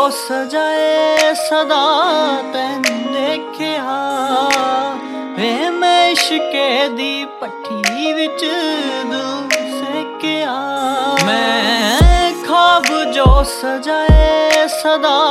सजाए सदा तैन देखिया वे मैं इश्के दी पट्टी विच दिल सेकिया मैं ख्वाब जो सजाए सदा